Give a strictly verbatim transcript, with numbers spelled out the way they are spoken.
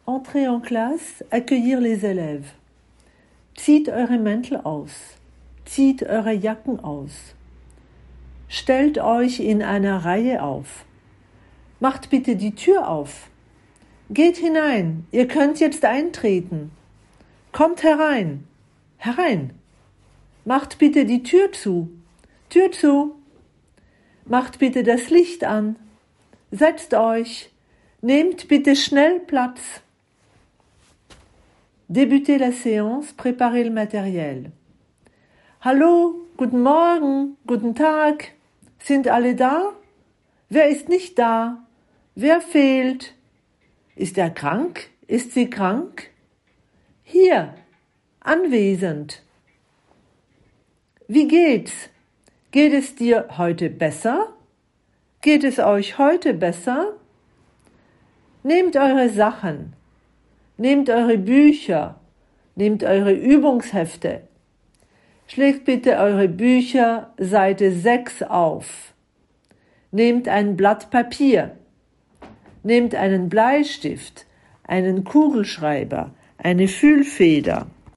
Entrez en classe, accueillir les élèves. Zieht eure Mäntel aus. Zieht eure Jacken aus. Stellt euch in einer Reihe auf. Macht bitte die Tür auf. Geht hinein, ihr könnt jetzt eintreten. Kommt herein, herein. Macht bitte die Tür zu. Tür zu. Macht bitte das Licht an. Setzt euch. Nehmt bitte schnell Platz. Débutez la séance, préparez le matériel. Hallo, guten Morgen, guten Tag. Sind alle da? Wer ist nicht da? Wer fehlt? Ist er krank? Ist sie krank? Hier, anwesend. Wie geht's? Geht es dir heute besser? Geht es euch heute besser? Nehmt eure Sachen. Nehmt eure Bücher, nehmt eure Übungshefte. Schlägt bitte eure Bücher Seite sechs auf. Nehmt ein Blatt Papier. Nehmt einen Bleistift, einen Kugelschreiber, eine Füllfeder.